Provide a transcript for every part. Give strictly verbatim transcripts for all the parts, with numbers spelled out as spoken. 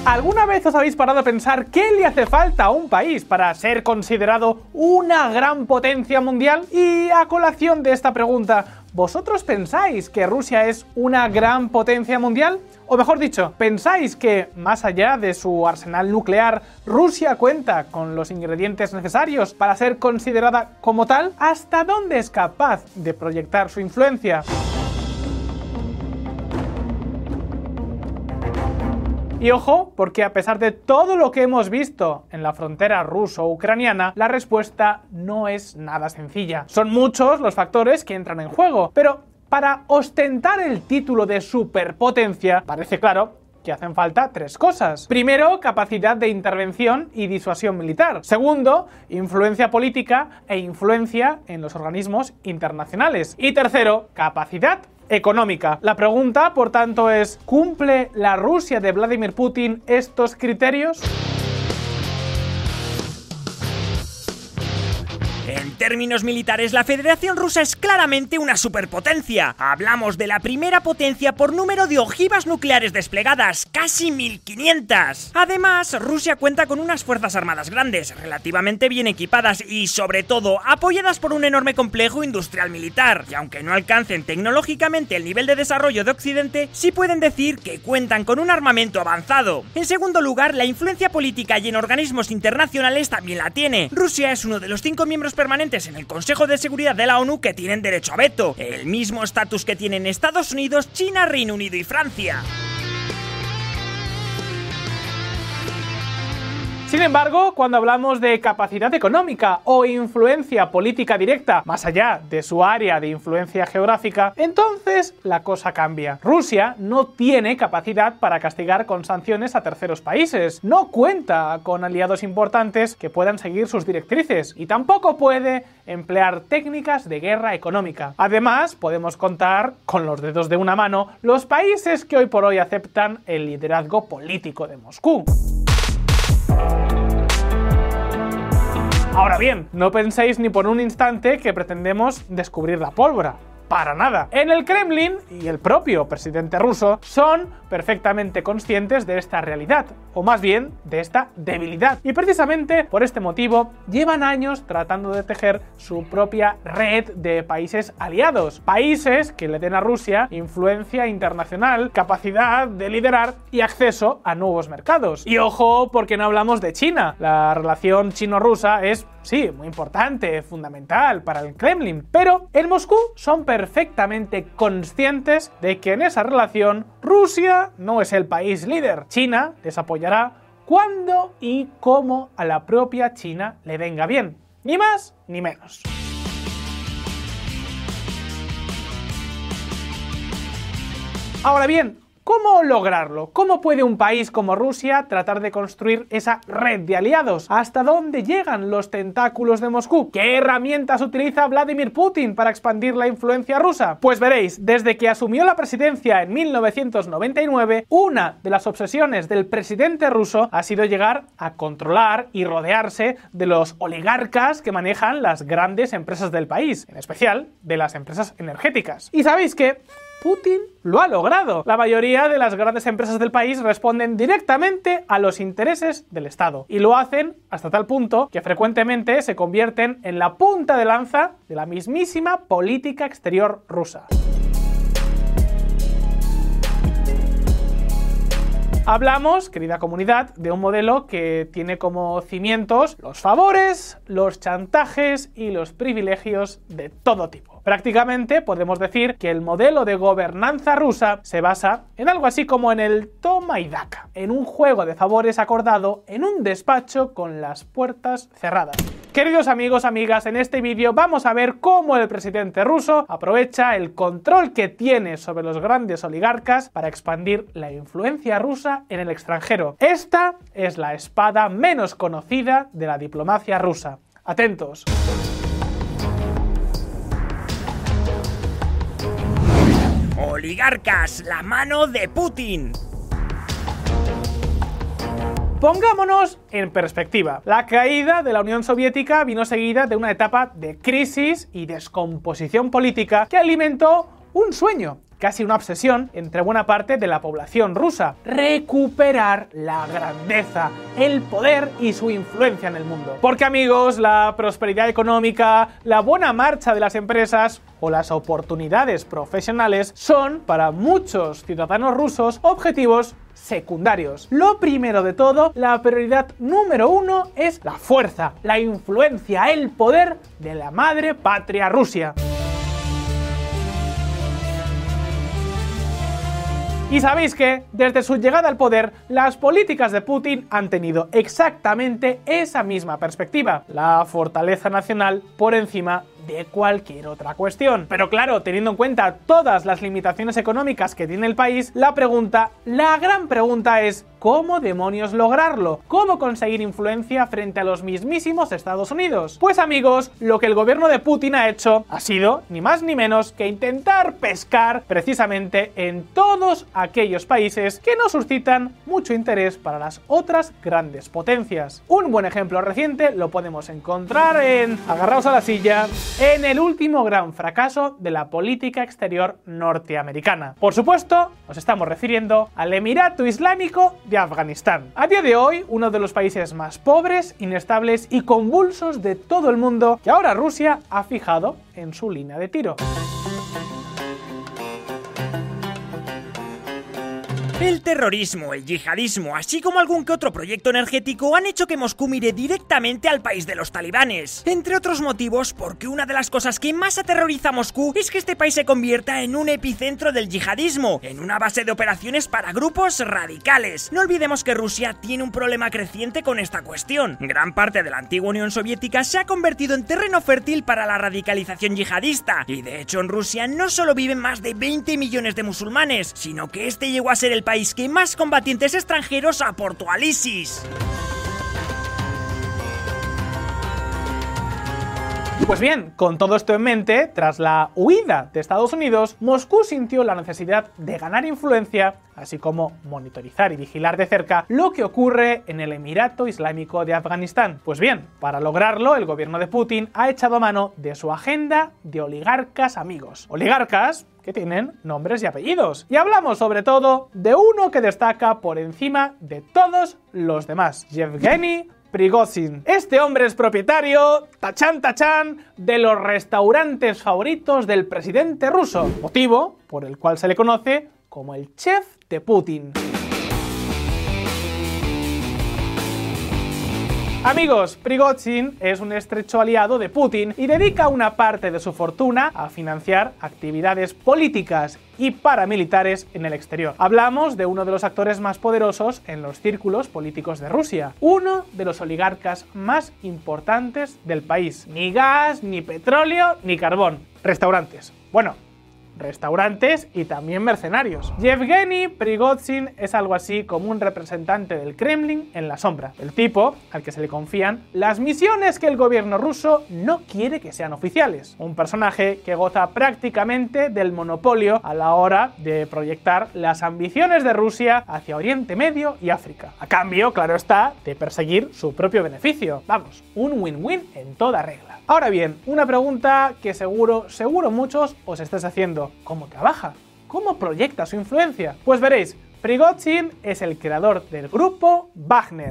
¿Alguna vez os habéis parado a pensar qué le hace falta a un país para ser considerado una gran potencia mundial? Y a colación de esta pregunta, ¿vosotros pensáis que Rusia es una gran potencia mundial? O mejor dicho, ¿pensáis que, más allá de su arsenal nuclear, Rusia cuenta con los ingredientes necesarios para ser considerada como tal? ¿Hasta dónde es capaz de proyectar su influencia? Y ojo, porque a pesar de todo lo que hemos visto en la frontera ruso-ucraniana, la respuesta no es nada sencilla. Son muchos los factores que entran en juego, pero para ostentar el título de superpotencia, parece claro que hacen falta tres cosas. Primero, capacidad de intervención y disuasión militar. Segundo, influencia política e influencia en los organismos internacionales. Y tercero, capacidad económica. La pregunta, por tanto, es: ¿cumple la Rusia de Vladimir Putin estos criterios? En términos militares, la Federación Rusa es claramente una superpotencia. Hablamos de la primera potencia por número de ojivas nucleares desplegadas, casi mil quinientas. Además, Rusia cuenta con unas fuerzas armadas grandes, relativamente bien equipadas y, sobre todo, apoyadas por un enorme complejo industrial militar. Y aunque no alcancen tecnológicamente el nivel de desarrollo de Occidente, sí pueden decir que cuentan con un armamento avanzado. En segundo lugar, la influencia política y en organismos internacionales también la tiene. Rusia es uno de los cinco miembros permanentes en el Consejo de Seguridad de la ONU que tienen derecho a veto, el mismo estatus que tienen Estados Unidos, China, Reino Unido y Francia. Sin embargo, cuando hablamos de capacidad económica o influencia política directa, más allá de su área de influencia geográfica, entonces la cosa cambia. Rusia no tiene capacidad para castigar con sanciones a terceros países, no cuenta con aliados importantes que puedan seguir sus directrices y tampoco puede emplear técnicas de guerra económica. Además, podemos contar con los dedos de una mano los países que hoy por hoy aceptan el liderazgo político de Moscú. Ahora bien, no penséis ni por un instante que pretendemos descubrir la pólvora. Para nada. En el Kremlin y el propio presidente ruso son perfectamente conscientes de esta realidad, o más bien de esta debilidad. Y precisamente por este motivo llevan años tratando de tejer su propia red de países aliados. Países que le den a Rusia influencia internacional, capacidad de liderar y acceso a nuevos mercados. Y ojo, porque no hablamos de China. La relación chino-rusa es, sí, muy importante, fundamental para el Kremlin, pero en Moscú son perfectamente conscientes de que en esa relación Rusia no es el país líder. China les apoyará cuando y como a la propia China le venga bien, ni más ni menos. Ahora bien, ¿cómo lograrlo? ¿Cómo puede un país como Rusia tratar de construir esa red de aliados? ¿Hasta dónde llegan los tentáculos de Moscú? ¿Qué herramientas utiliza Vladimir Putin para expandir la influencia rusa? Pues veréis, desde que asumió la presidencia en mil novecientos noventa y nueve, una de las obsesiones del presidente ruso ha sido llegar a controlar y rodearse de los oligarcas que manejan las grandes empresas del país, en especial de las empresas energéticas. ¿Y sabéis qué? Putin lo ha logrado. La mayoría de las grandes empresas del país responden directamente a los intereses del Estado y lo hacen hasta tal punto que frecuentemente se convierten en la punta de lanza de la mismísima política exterior rusa. Hablamos, querida comunidad, de un modelo que tiene como cimientos los favores, los chantajes y los privilegios de todo tipo. Prácticamente podemos decir que el modelo de gobernanza rusa se basa en algo así como en el toma y daca, en un juego de favores acordado en un despacho con las puertas cerradas. Queridos amigos, amigas, en este vídeo vamos a ver cómo el presidente ruso aprovecha el control que tiene sobre los grandes oligarcas para expandir la influencia rusa en el extranjero. Esta es la espada menos conocida de la diplomacia rusa. Atentos. Oligarcas, la mano de Putin. Pongámonos en perspectiva. La caída de la Unión Soviética vino seguida de una etapa de crisis y descomposición política que alimentó un sueño, casi una obsesión entre buena parte de la población rusa: recuperar la grandeza, el poder y su influencia en el mundo. Porque, amigos, la prosperidad económica, la buena marcha de las empresas o las oportunidades profesionales son, para muchos ciudadanos rusos, objetivos secundarios. Lo primero de todo, la prioridad número uno es la fuerza, la influencia, el poder de la madre patria Rusia. Y sabéis que, desde su llegada al poder, las políticas de Putin han tenido exactamente esa misma perspectiva: la fortaleza nacional por encima de cualquier otra cuestión. Pero claro, teniendo en cuenta todas las limitaciones económicas que tiene el país, la pregunta, la gran pregunta es: ¿cómo demonios lograrlo? ¿Cómo conseguir influencia frente a los mismísimos Estados Unidos? Pues, amigos, lo que el gobierno de Putin ha hecho ha sido ni más ni menos que intentar pescar precisamente en todos aquellos países que no suscitan mucho interés para las otras grandes potencias. Un buen ejemplo reciente lo podemos encontrar en, agarraos a la silla, en el último gran fracaso de la política exterior norteamericana. Por supuesto, nos estamos refiriendo al Emirato Islámico de Afganistán. A día de hoy, uno de los países más pobres, inestables y convulsos de todo el mundo, que ahora Rusia ha fijado en su línea de tiro. El terrorismo, el yihadismo, así como algún que otro proyecto energético han hecho que Moscú mire directamente al país de los talibanes. Entre otros motivos, porque una de las cosas que más aterroriza a Moscú es que este país se convierta en un epicentro del yihadismo, en una base de operaciones para grupos radicales. No olvidemos que Rusia tiene un problema creciente con esta cuestión. Gran parte de la antigua Unión Soviética se ha convertido en terreno fértil para la radicalización yihadista, y de hecho en Rusia no solo viven más de veinte millones de musulmanes, sino que este llegó a ser el país que más combatientes extranjeros aportó al ISIS. Pues bien, con todo esto en mente, tras la huida de Estados Unidos, Moscú sintió la necesidad de ganar influencia, así como monitorizar y vigilar de cerca lo que ocurre en el Emirato Islámico de Afganistán. Pues bien, para lograrlo, el gobierno de Putin ha echado mano de su agenda de oligarcas amigos. Oligarcas que tienen nombres y apellidos. Y hablamos sobre todo de uno que destaca por encima de todos los demás: Yevgeny Prigozhin. Este hombre es propietario, tachán tachán, de los restaurantes favoritos del presidente ruso, motivo por el cual se le conoce como el chef de Putin. Amigos, Prigozhin es un estrecho aliado de Putin y dedica una parte de su fortuna a financiar actividades políticas y paramilitares en el exterior. Hablamos de uno de los actores más poderosos en los círculos políticos de Rusia, uno de los oligarcas más importantes del país. Ni gas, ni petróleo, ni carbón. Restaurantes. Bueno, restaurantes y también mercenarios. Yevgeny Prigozhin es algo así como un representante del Kremlin en la sombra, el tipo al que se le confían las misiones que el gobierno ruso no quiere que sean oficiales. Un personaje que goza prácticamente del monopolio a la hora de proyectar las ambiciones de Rusia hacia Oriente Medio y África. A cambio, claro está, de perseguir su propio beneficio. Vamos, un win-win en toda regla. Ahora bien, una pregunta que seguro, seguro muchos os estáis haciendo: ¿cómo trabaja? ¿Cómo proyecta su influencia? Pues veréis, Prigozhin es el creador del grupo Wagner.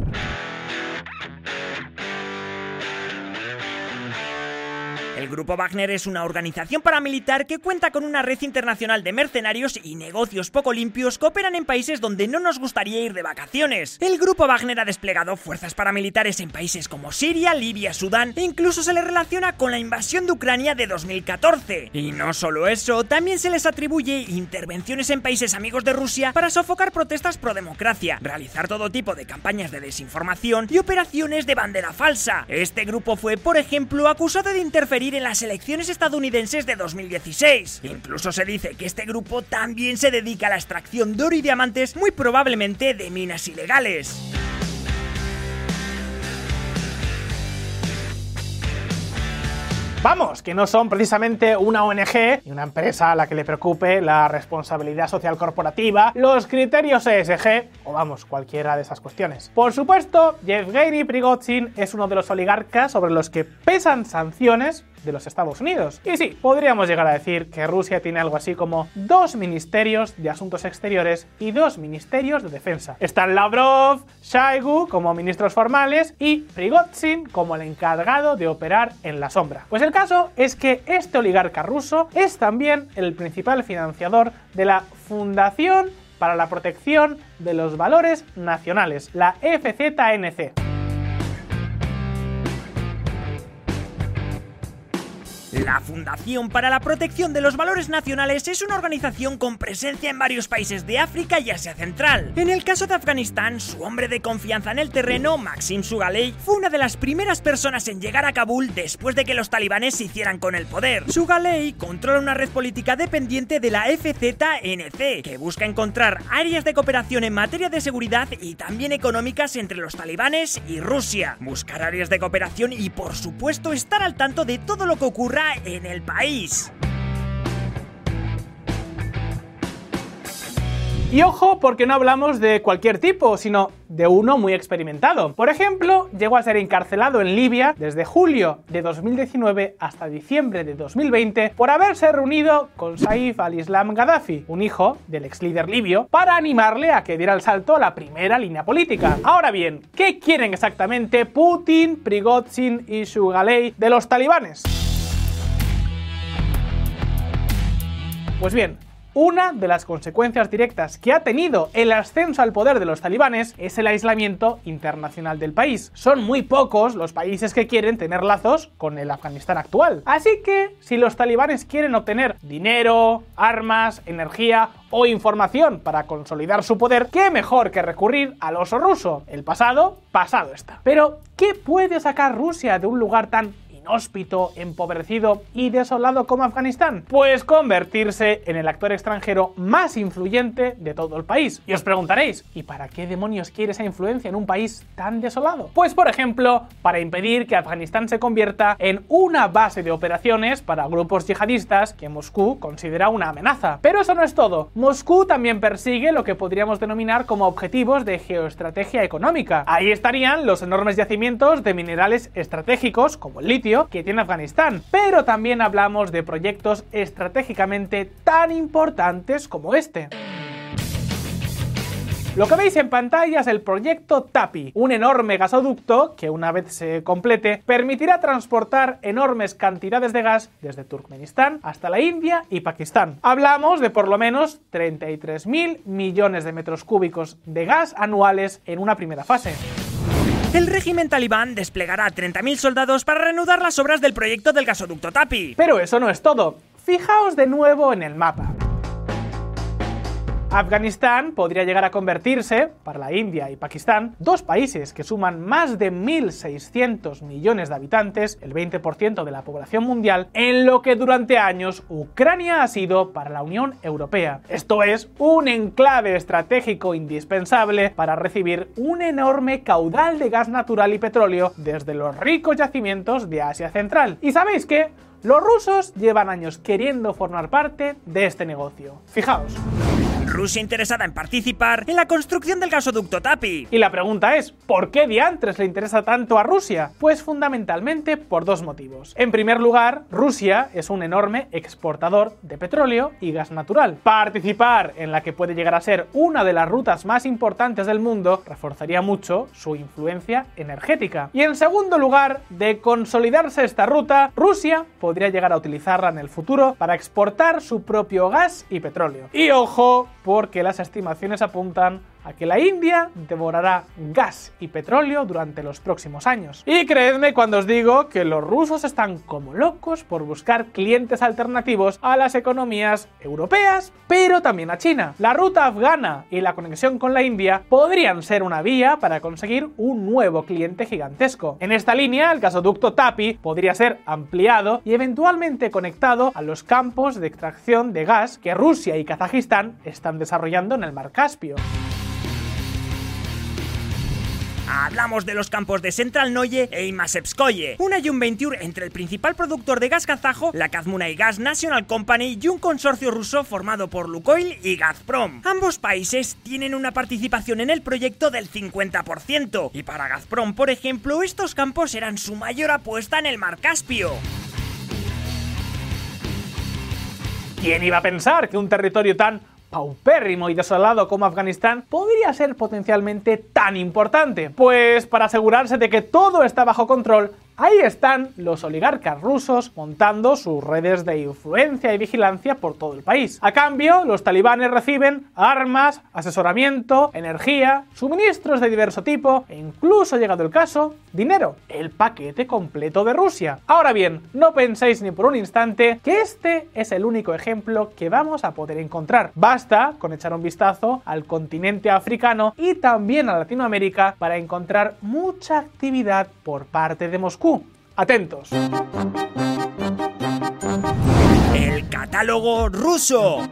El Grupo Wagner es una organización paramilitar que cuenta con una red internacional de mercenarios y negocios poco limpios que operan en países donde no nos gustaría ir de vacaciones. El Grupo Wagner ha desplegado fuerzas paramilitares en países como Siria, Libia, Sudán e incluso se les relaciona con la invasión de Ucrania de dos mil catorce. Y no solo eso, también se les atribuye intervenciones en países amigos de Rusia para sofocar protestas pro democracia, realizar todo tipo de campañas de desinformación y operaciones de bandera falsa. Este grupo fue, por ejemplo, acusado de interferir en las elecciones estadounidenses de dos mil dieciséis. Incluso se dice que este grupo también se dedica a la extracción de oro y diamantes, muy probablemente de minas ilegales. Vamos, que no son precisamente una O N G y una empresa a la que le preocupe la responsabilidad social corporativa, los criterios E S G o vamos, cualquiera de esas cuestiones. Por supuesto, Yevgeny Prigozhin es uno de los oligarcas sobre los que pesan sanciones de los Estados Unidos. Y sí, podríamos llegar a decir que Rusia tiene algo así como dos ministerios de asuntos exteriores y dos ministerios de defensa. Están Lavrov, Shoigu como ministros formales y Prigozhin como el encargado de operar en la sombra. Pues el caso es que este oligarca ruso es también el principal financiador de la Fundación para la Protección de los Valores Nacionales, la F Z N C. La Fundación para la Protección de los Valores Nacionales es una organización con presencia en varios países de África y Asia Central. En el caso de Afganistán, su hombre de confianza en el terreno, Maxim Sugaley, fue una de las primeras personas en llegar a Kabul después de que los talibanes se hicieran con el poder. Sugaley controla una red política dependiente de la F Z N C, que busca encontrar áreas de cooperación en materia de seguridad y también económicas entre los talibanes y Rusia. Buscar áreas de cooperación y, por supuesto, estar al tanto de todo lo que ocurra en el país. Y ojo, porque no hablamos de cualquier tipo, sino de uno muy experimentado. Por ejemplo, llegó a ser encarcelado en Libia desde julio de dos mil diecinueve hasta diciembre de dos mil veinte por haberse reunido con Saif al-Islam Gaddafi, un hijo del ex líder libio, para animarle a que diera el salto a la primera línea política. Ahora bien, ¿qué quieren exactamente Putin, Prigozhin y Sugaley de los talibanes? Pues bien, una de las consecuencias directas que ha tenido el ascenso al poder de los talibanes es el aislamiento internacional del país. Son muy pocos los países que quieren tener lazos con el Afganistán actual. Así que, si los talibanes quieren obtener dinero, armas, energía o información para consolidar su poder, ¿qué mejor que recurrir al oso ruso? El pasado, pasado está. Pero, ¿qué puede sacar Rusia de un lugar tan inhóspito, empobrecido y desolado como Afganistán? Pues convertirse en el actor extranjero más influyente de todo el país. Y os preguntaréis, ¿y para qué demonios quiere esa influencia en un país tan desolado? Pues por ejemplo, para impedir que Afganistán se convierta en una base de operaciones para grupos yihadistas que Moscú considera una amenaza. Pero eso no es todo. Moscú también persigue lo que podríamos denominar como objetivos de geoestrategia económica. Ahí estarían los enormes yacimientos de minerales estratégicos como el litio que tiene Afganistán, pero también hablamos de proyectos estratégicamente tan importantes como este. Lo que veis en pantalla es el proyecto TAPI, un enorme gasoducto que, una vez se complete, permitirá transportar enormes cantidades de gas desde Turkmenistán hasta la India y Pakistán. Hablamos de por lo menos treinta y tres mil millones de metros cúbicos de gas anuales en una primera fase. El régimen talibán desplegará treinta mil soldados para reanudar las obras del proyecto del gasoducto TAPI. Pero eso no es todo. Fijaos de nuevo en el mapa. Afganistán podría llegar a convertirse, para la India y Pakistán, dos países que suman más de mil seiscientos millones de habitantes, el veinte por ciento de la población mundial, en lo que durante años Ucrania ha sido para la Unión Europea. Esto es, un enclave estratégico indispensable para recibir un enorme caudal de gas natural y petróleo desde los ricos yacimientos de Asia Central. ¿Y sabéis qué? Los rusos llevan años queriendo formar parte de este negocio. Fijaos. Rusia interesada en participar en la construcción del gasoducto TAPI. Y la pregunta es, ¿por qué diantres le interesa tanto a Rusia? Pues fundamentalmente por dos motivos. En primer lugar, Rusia es un enorme exportador de petróleo y gas natural. Participar en la que puede llegar a ser una de las rutas más importantes del mundo reforzaría mucho su influencia energética. Y en segundo lugar, de consolidarse esta ruta, Rusia podría llegar a utilizarla en el futuro para exportar su propio gas y petróleo. Y ojo, porque las estimaciones apuntan a que la India devorará gas y petróleo durante los próximos años. Y creedme cuando os digo que los rusos están como locos por buscar clientes alternativos a las economías europeas, pero también a China. La ruta afgana y la conexión con la India podrían ser una vía para conseguir un nuevo cliente gigantesco. En esta línea, el gasoducto TAPI podría ser ampliado y eventualmente conectado a los campos de extracción de gas que Rusia y Kazajistán están desarrollando en el Mar Caspio. Hablamos de los campos de Centralnoye e Imasevskoye, una joint venture entre el principal productor de gas kazajo, la Kazmunaygas National Company, y un consorcio ruso formado por Lukoil y Gazprom. Ambos países tienen una participación en el proyecto del cincuenta por ciento, y para Gazprom, por ejemplo, estos campos eran su mayor apuesta en el Mar Caspio. ¿Quién iba a pensar que un territorio tan paupérrimo y desolado como Afganistán podría ser potencialmente tan importante? Pues para asegurarse de que todo está bajo control, ahí están los oligarcas rusos montando sus redes de influencia y vigilancia por todo el país. A cambio, los talibanes reciben armas, asesoramiento, energía, suministros de diverso tipo e incluso, llegado el caso, dinero. El paquete completo de Rusia. Ahora bien, no penséis ni por un instante que este es el único ejemplo que vamos a poder encontrar. Basta con echar un vistazo al continente africano y también a Latinoamérica para encontrar mucha actividad por parte de Moscú. Atentos. El catálogo ruso.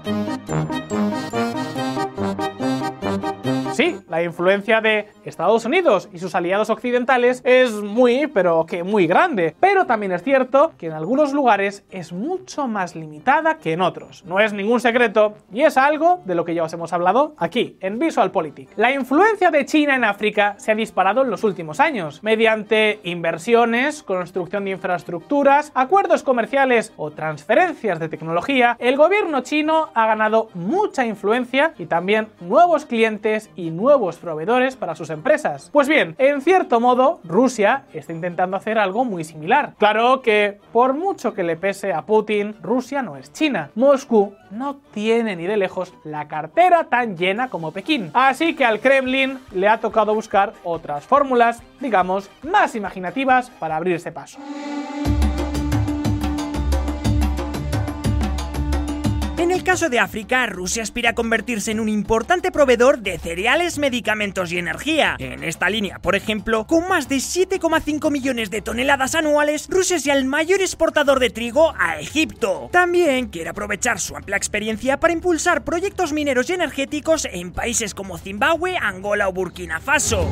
Sí, la influencia de Estados Unidos y sus aliados occidentales es muy, pero que muy grande. Pero también es cierto que en algunos lugares es mucho más limitada que en otros. No es ningún secreto y es algo de lo que ya os hemos hablado aquí, en VisualPolitik. La influencia de China en África se ha disparado en los últimos años, mediante inversiones, construcción de infraestructuras, acuerdos comerciales o transferencias de tecnología. El gobierno chino ha ganado mucha influencia y también nuevos clientes y nuevos proveedores para sus empresas. Pues bien, en cierto modo, Rusia está intentando hacer algo muy similar. Claro que, por mucho que le pese a Putin, Rusia no es China. Moscú no tiene ni de lejos la cartera tan llena como Pekín. Así que al Kremlin le ha tocado buscar otras fórmulas, digamos, más imaginativas para abrirse paso. En el caso de África, Rusia aspira a convertirse en un importante proveedor de cereales, medicamentos y energía. En esta línea, por ejemplo, con más de siete coma cinco millones de toneladas anuales, Rusia es ya el mayor exportador de trigo a Egipto. También quiere aprovechar su amplia experiencia para impulsar proyectos mineros y energéticos en países como Zimbabue, Angola o Burkina Faso.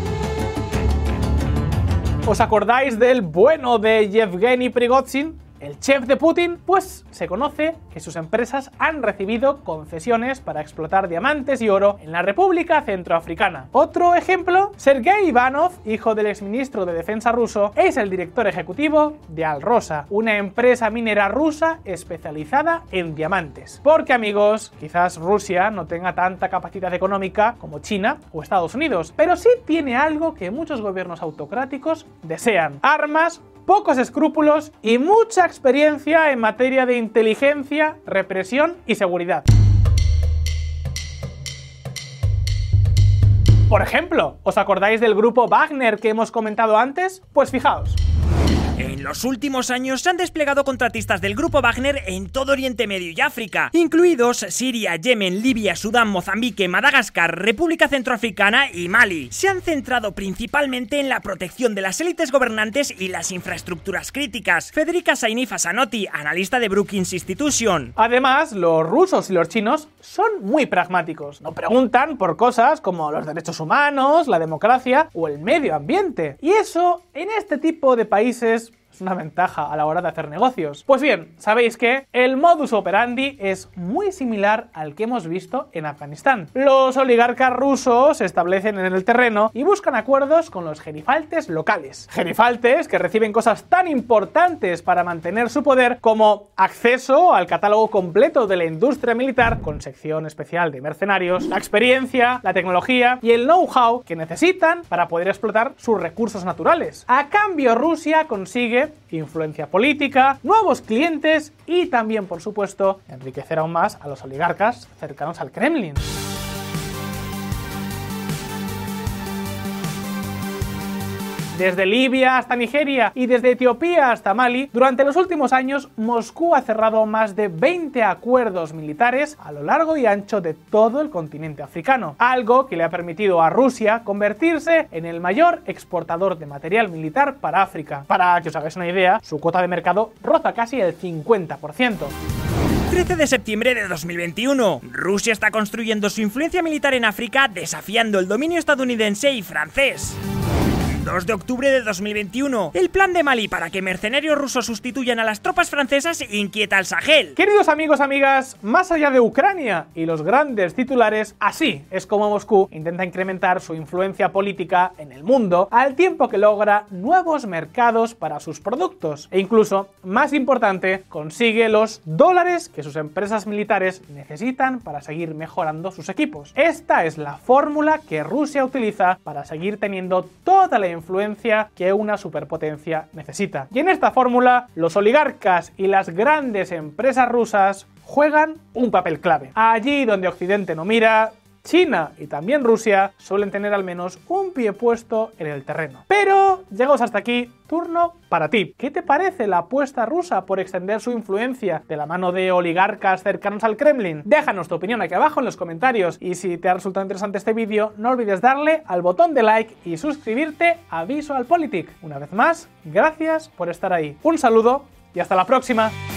¿Os acordáis del bueno de Yevgeny Prigozhin, el chef de Putin? Pues se conoce que sus empresas han recibido concesiones para explotar diamantes y oro en la República Centroafricana. Otro ejemplo, Sergei Ivanov, hijo del exministro de Defensa ruso, es el director ejecutivo de Alrosa, una empresa minera rusa especializada en diamantes. Porque, amigos, quizás Rusia no tenga tanta capacidad económica como China o Estados Unidos, pero sí tiene algo que muchos gobiernos autocráticos desean: armas, pocos escrúpulos y mucha experiencia en materia de inteligencia, represión y seguridad. Por ejemplo, ¿os acordáis del grupo Wagner que hemos comentado antes? Pues fijaos. En los últimos años se han desplegado contratistas del grupo Wagner en todo Oriente Medio y África, incluidos Siria, Yemen, Libia, Sudán, Mozambique, Madagascar, República Centroafricana y Mali. Se han centrado principalmente en la protección de las élites gobernantes y las infraestructuras críticas. Federica Saini-Fasanotti, analista de Brookings Institution. Además, los rusos y los chinos son muy pragmáticos. No preguntan por cosas como los derechos humanos, la democracia o el medio ambiente. Y eso, en este tipo de países, es una ventaja a la hora de hacer negocios. Pues bien, sabéis que el modus operandi es muy similar al que hemos visto en Afganistán. Los oligarcas rusos se establecen en el terreno y buscan acuerdos con los gerifaltes locales. Gerifaltes que reciben cosas tan importantes para mantener su poder como acceso al catálogo completo de la industria militar, con sección especial de mercenarios, la experiencia, la tecnología y el know-how que necesitan para poder explotar sus recursos naturales. A cambio, Rusia consigue influencia política, nuevos clientes y también, por supuesto, enriquecer aún más a los oligarcas cercanos al Kremlin. Desde Libia hasta Nigeria y desde Etiopía hasta Mali, durante los últimos años Moscú ha cerrado más de veinte acuerdos militares a lo largo y ancho de todo el continente africano, algo que le ha permitido a Rusia convertirse en el mayor exportador de material militar para África. Para que os hagáis una idea, su cuota de mercado roza casi el cincuenta por ciento. trece de septiembre de dos mil veintiuno. Rusia está construyendo su influencia militar en África, desafiando el dominio estadounidense y francés. dos de octubre de dos mil veintiuno. El plan de Mali para que mercenarios rusos sustituyan a las tropas francesas inquieta al Sahel. Queridos amigos, amigas, más allá de Ucrania y los grandes titulares, así es como Moscú intenta incrementar su influencia política en el mundo al tiempo que logra nuevos mercados para sus productos e incluso, más importante, consigue los dólares que sus empresas militares necesitan para seguir mejorando sus equipos. Esta es la fórmula que Rusia utiliza para seguir teniendo toda la influencia que una superpotencia necesita. Y en esta fórmula, los oligarcas y las grandes empresas rusas juegan un papel clave. Allí donde Occidente no mira, China y también Rusia suelen tener al menos un pie puesto en el terreno. Pero, llegados hasta aquí, turno para ti. ¿Qué te parece la apuesta rusa por extender su influencia de la mano de oligarcas cercanos al Kremlin? Déjanos tu opinión aquí abajo en los comentarios y si te ha resultado interesante este vídeo, no olvides darle al botón de like y suscribirte a VisualPolitik. Una vez más, gracias por estar ahí. Un saludo y hasta la próxima.